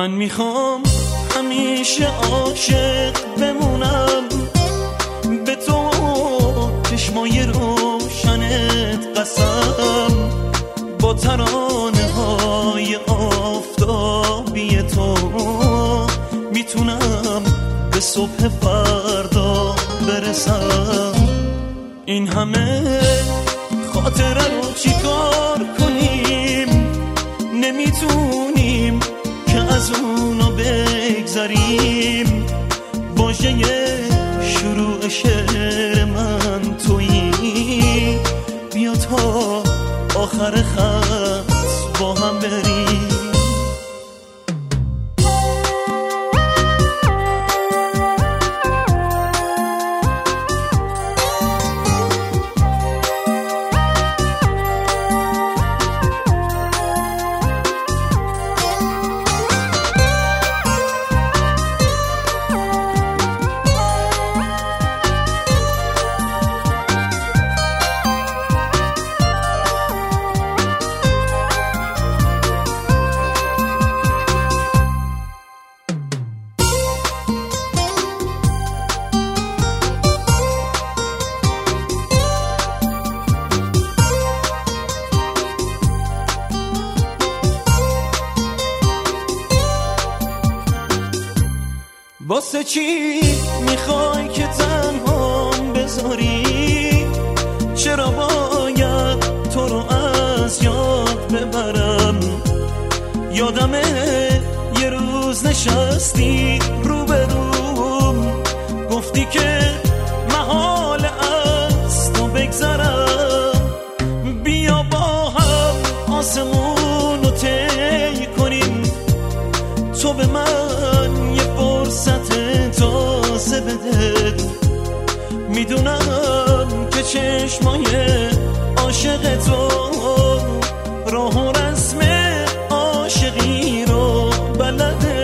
من میخوام همیشه عاشق بمونم به تو، چشمای روشنت قسم، با ترانه های آفتابی تو میتونم به صبح فردا برسم. این همه خاطره رو چیکار کنیم؟ نمیتونیم که از اونو بگذاریم. واژه شروع شعر من تویی، بیا تا آخر خط با هم بریم. واسه چی میخوای که تنهام بذاری؟ چرا باید تو رو از یاد ببرم؟ یادمه یه روز نشستی روبروم، گفتی که محال از تو بگذرم. بیا با هم آسمون رو طی کنیم، تو به من یه فرصت تازه بده. میدونم که چشمای عاشق تو راه و رسم عاشقی رو بلده.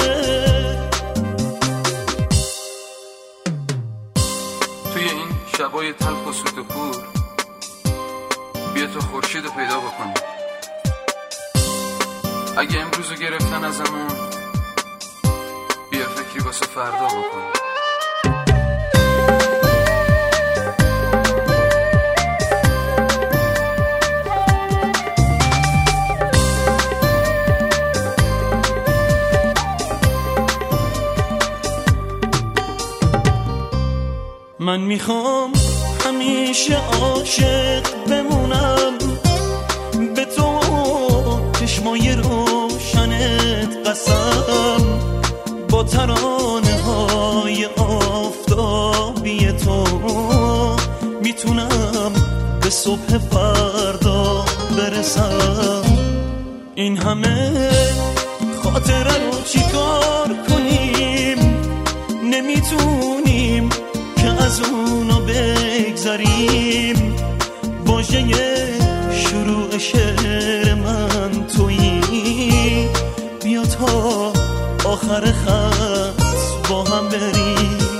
توی این شبای تلخ و سوت و کور بیا تو خورشید رو پیدا بکنی. اگه امروزو گرفتن ازمون، بیا فکری واسه فردا بکن. من میخوام همیشه عاشق بمونم به تو، چشمای روشنت قسم، با ترانه های آفتابی تو میتونم به صبح فردا برسم. این همه خاطره رو چیکار کنیم؟ نمیتونیم که از اونو بگذاریم. واژه شروع شعر من تویی، بیا تا آخر خط با هم بریم.